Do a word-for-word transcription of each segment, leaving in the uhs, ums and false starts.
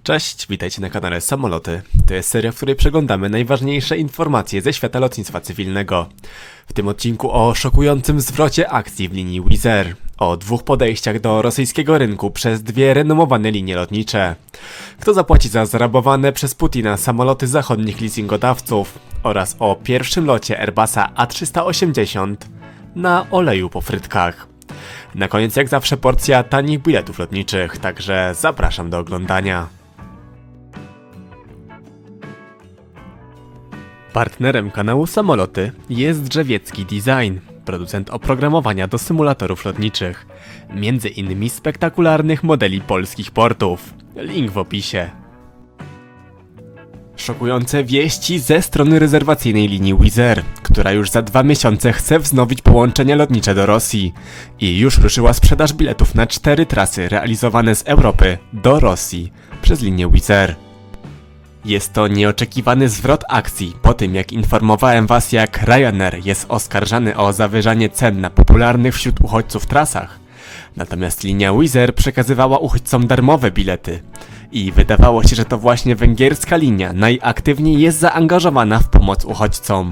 Cześć, witajcie na kanale Samoloty. To jest seria, w której przeglądamy najważniejsze informacje ze świata lotnictwa cywilnego. W tym odcinku o szokującym zwrocie akcji w linii Wizz Air, o dwóch podejściach do rosyjskiego rynku przez dwie renomowane linie lotnicze, kto zapłaci za zrabowane przez Putina samoloty zachodnich leasingodawców oraz o pierwszym locie Airbusa A trzysta osiemdziesiąt na oleju po frytkach. Na koniec jak zawsze porcja tanich biletów lotniczych, także zapraszam do oglądania. Partnerem kanału Samoloty jest Drzewiecki Design, producent oprogramowania do symulatorów lotniczych, między innymi spektakularnych modeli polskich portów. Link w opisie. Szokujące wieści ze strony rezerwacyjnej linii Wizz Air, która już za dwa miesiące chce wznowić połączenia lotnicze do Rosji i już ruszyła sprzedaż biletów na cztery trasy realizowane z Europy do Rosji przez linię Wizz Air. Jest to nieoczekiwany zwrot akcji po tym, jak informowałem was, jak Ryanair jest oskarżany o zawyżanie cen na popularnych wśród uchodźców trasach. Natomiast linia Wizz Air przekazywała uchodźcom darmowe bilety. I wydawało się, że to właśnie węgierska linia najaktywniej jest zaangażowana w pomoc uchodźcom.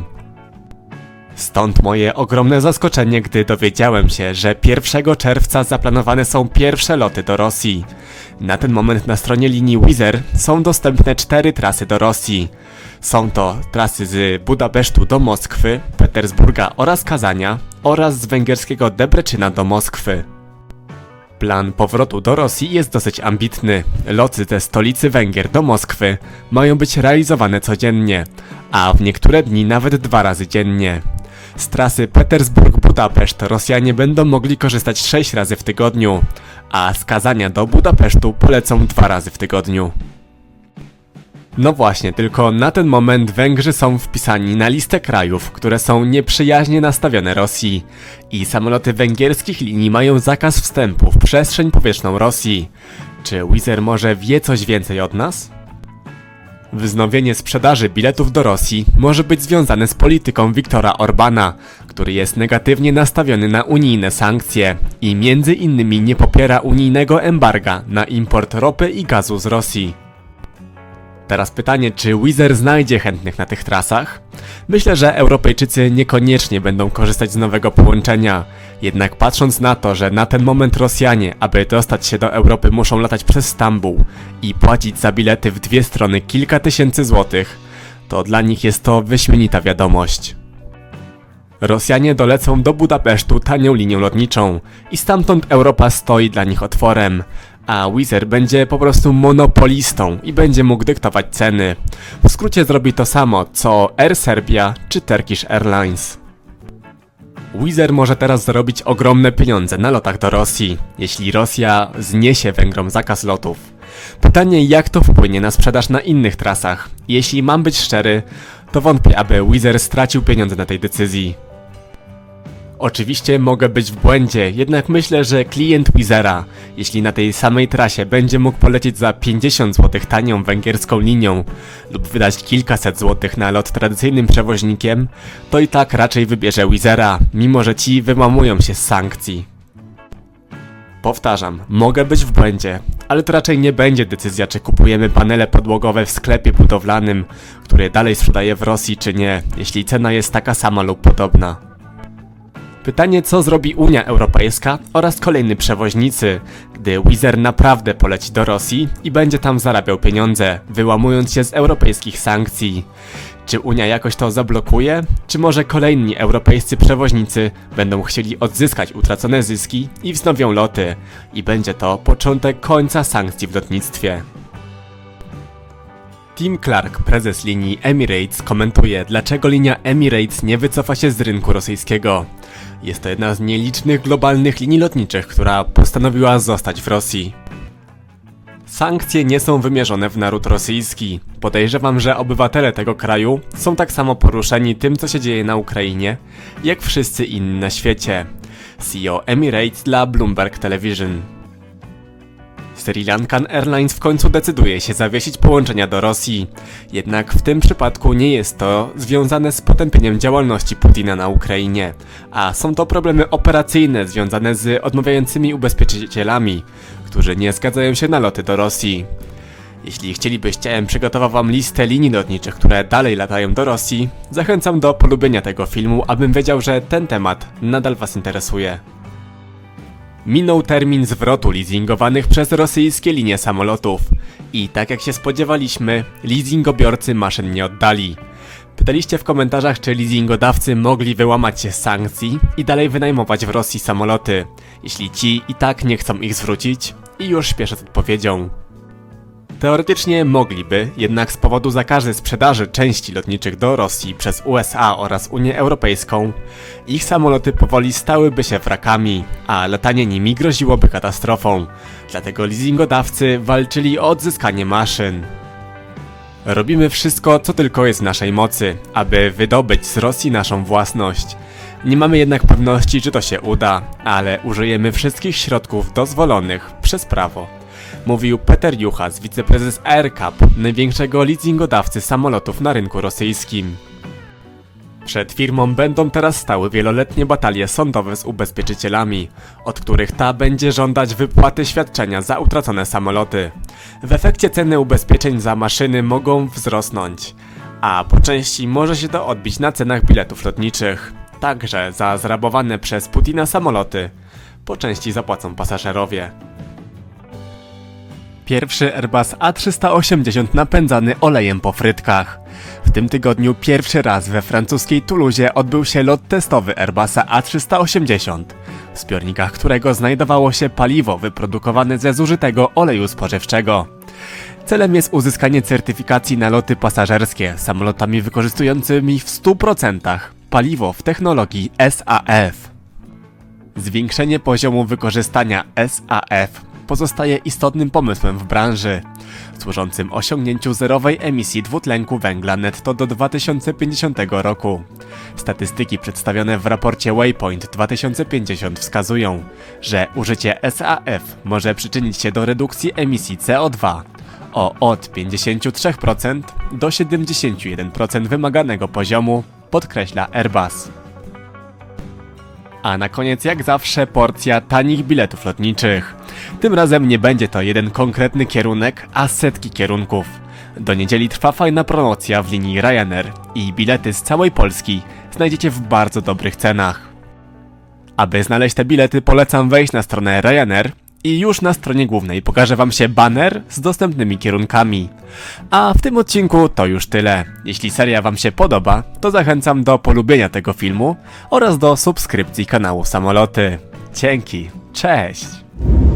Stąd moje ogromne zaskoczenie, gdy dowiedziałem się, że pierwszego czerwca zaplanowane są pierwsze loty do Rosji. Na ten moment na stronie linii Wizz Air są dostępne cztery trasy do Rosji. Są to trasy z Budapesztu do Moskwy, Petersburga oraz Kazania oraz z węgierskiego Debreczyna do Moskwy. Plan powrotu do Rosji jest dosyć ambitny. Loty ze stolicy Węgier do Moskwy mają być realizowane codziennie, a w niektóre dni nawet dwa razy dziennie. Z trasy Petersburg-Budapeszt Rosjanie będą mogli korzystać sześć razy w tygodniu, a z Kazania do Budapesztu polecą dwa razy w tygodniu. No właśnie, tylko na ten moment Węgrzy są wpisani na listę krajów, które są nieprzyjaźnie nastawione Rosji i samoloty węgierskich linii mają zakaz wstępu w przestrzeń powietrzną Rosji. Czy Wizz Air może wie coś więcej od nas? Wznowienie sprzedaży biletów do Rosji może być związane z polityką Viktora Orbana, który jest negatywnie nastawiony na unijne sankcje i między innymi nie popiera unijnego embarga na import ropy i gazu z Rosji. Teraz pytanie, czy Wizz Air znajdzie chętnych na tych trasach? Myślę, że Europejczycy niekoniecznie będą korzystać z nowego połączenia. Jednak patrząc na to, że na ten moment Rosjanie, aby dostać się do Europy, muszą latać przez Stambuł i płacić za bilety w dwie strony kilka tysięcy złotych, to dla nich jest to wyśmienita wiadomość. Rosjanie dolecą do Budapesztu tanią linią lotniczą i stamtąd Europa stoi dla nich otworem, a Wizz Air będzie po prostu monopolistą i będzie mógł dyktować ceny. W skrócie zrobi to samo co Air Serbia czy Turkish Airlines. Wizz Air może teraz zarobić ogromne pieniądze na lotach do Rosji, jeśli Rosja zniesie Węgrom zakaz lotów. Pytanie, jak to wpłynie na sprzedaż na innych trasach. Jeśli mam być szczery, to wątpię, aby Wizz Air stracił pieniądze na tej decyzji. Oczywiście mogę być w błędzie, jednak myślę, że klient Wizz Aira, jeśli na tej samej trasie będzie mógł polecieć za pięćdziesiąt złotych tanią węgierską linią lub wydać kilkaset złotych na lot tradycyjnym przewoźnikiem, to i tak raczej wybierze Wizz Aira, mimo że ci wyłamują się z sankcji. Powtarzam, mogę być w błędzie, ale to raczej nie będzie decyzja, czy kupujemy panele podłogowe w sklepie budowlanym, który dalej sprzedaje w Rosji, czy nie, jeśli cena jest taka sama lub podobna. Pytanie, co zrobi Unia Europejska oraz kolejni przewoźnicy, gdy Wizz Air naprawdę poleci do Rosji i będzie tam zarabiał pieniądze, wyłamując się z europejskich sankcji. Czy Unia jakoś to zablokuje? Czy może kolejni europejscy przewoźnicy będą chcieli odzyskać utracone zyski i wznowią loty? I będzie to początek końca sankcji w lotnictwie. Tim Clark, prezes linii Emirates, komentuje, dlaczego linia Emirates nie wycofa się z rynku rosyjskiego. Jest to jedna z nielicznych globalnych linii lotniczych, która postanowiła zostać w Rosji. Sankcje nie są wymierzone w naród rosyjski. Podejrzewam, że obywatele tego kraju są tak samo poruszeni tym, co się dzieje na Ukrainie, jak wszyscy inni na świecie. C E O Emirates dla Bloomberg Television. Sri Lankan Airlines w końcu decyduje się zawiesić połączenia do Rosji. Jednak w tym przypadku nie jest to związane z potępieniem działalności Putina na Ukrainie, a są to problemy operacyjne związane z odmawiającymi ubezpieczycielami, którzy nie zgadzają się na loty do Rosji. Jeśli chcielibyście, abym przygotował wam listę linii lotniczych, które dalej latają do Rosji, zachęcam do polubienia tego filmu, abym wiedział, że ten temat nadal was interesuje. Minął termin zwrotu leasingowanych przez rosyjskie linie samolotów i tak jak się spodziewaliśmy, leasingobiorcy maszyn nie oddali. Pytaliście w komentarzach, czy leasingodawcy mogli wyłamać się z sankcji i dalej wynajmować w Rosji samoloty, jeśli ci i tak nie chcą ich zwrócić, i już śpieszę z odpowiedzią. Teoretycznie mogliby, jednak z powodu zakazu sprzedaży części lotniczych do Rosji przez U S A oraz Unię Europejską, ich samoloty powoli stałyby się wrakami, a latanie nimi groziłoby katastrofą. Dlatego leasingodawcy walczyli o odzyskanie maszyn. Robimy wszystko, co tylko jest w naszej mocy, aby wydobyć z Rosji naszą własność. Nie mamy jednak pewności, czy to się uda, ale użyjemy wszystkich środków dozwolonych przez prawo. Mówił Peter Juchas, wiceprezes AerCap, największego leasingodawcy samolotów na rynku rosyjskim. Przed firmą będą teraz stały wieloletnie batalie sądowe z ubezpieczycielami, od których ta będzie żądać wypłaty świadczenia za utracone samoloty. W efekcie ceny ubezpieczeń za maszyny mogą wzrosnąć, a po części może się to odbić na cenach biletów lotniczych. Także za zrabowane przez Putina samoloty po części zapłacą pasażerowie. Pierwszy Airbus A trzysta osiemdziesiąt napędzany olejem po frytkach. W tym tygodniu pierwszy raz we francuskiej Toulouse odbył się lot testowy Airbusa A trzysta osiemdziesiąt, w zbiornikach którego znajdowało się paliwo wyprodukowane ze zużytego oleju spożywczego. Celem jest uzyskanie certyfikacji na loty pasażerskie samolotami wykorzystującymi w stu procentach paliwo w technologii S A F. Zwiększenie poziomu wykorzystania S A F pozostaje istotnym pomysłem w branży, służącym osiągnięciu zerowej emisji dwutlenku węgla netto do dwa tysiące pięćdziesiątego roku. Statystyki przedstawione w raporcie Waypoint dwa tysiące pięćdziesiąt wskazują, że użycie S A F może przyczynić się do redukcji emisji C O dwa o od pięćdziesięciu trzech procent do siedemdziesięciu jeden procent wymaganego poziomu, podkreśla Airbus. A na koniec jak zawsze porcja tanich biletów lotniczych. Tym razem nie będzie to jeden konkretny kierunek, a setki kierunków. Do niedzieli trwa fajna promocja w linii Ryanair i bilety z całej Polski znajdziecie w bardzo dobrych cenach. Aby znaleźć te bilety, polecam wejść na stronę Ryanair i już na stronie głównej pokaże wam się baner z dostępnymi kierunkami. A w tym odcinku to już tyle. Jeśli seria wam się podoba, to zachęcam do polubienia tego filmu oraz do subskrypcji kanału Samoloty. Dzięki, cześć!